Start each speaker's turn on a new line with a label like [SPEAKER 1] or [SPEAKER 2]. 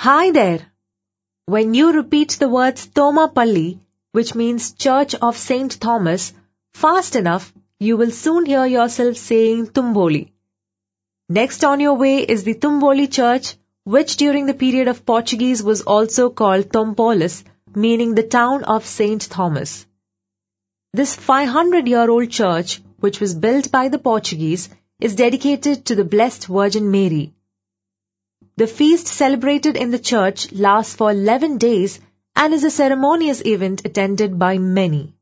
[SPEAKER 1] Hi there! When you repeat the words Thomapalli, which means Church of Saint Thomas, fast enough, you will soon hear yourself saying Tumboli. Next on your way is the Tumboli Church, which during the period of Portuguese was also called Tompolis, meaning the town of Saint Thomas. This 500-year-old church, which was built by the Portuguese, is dedicated to the Blessed Virgin Mary. The feast celebrated in the church lasts for 11 days and is a ceremonious event attended by many.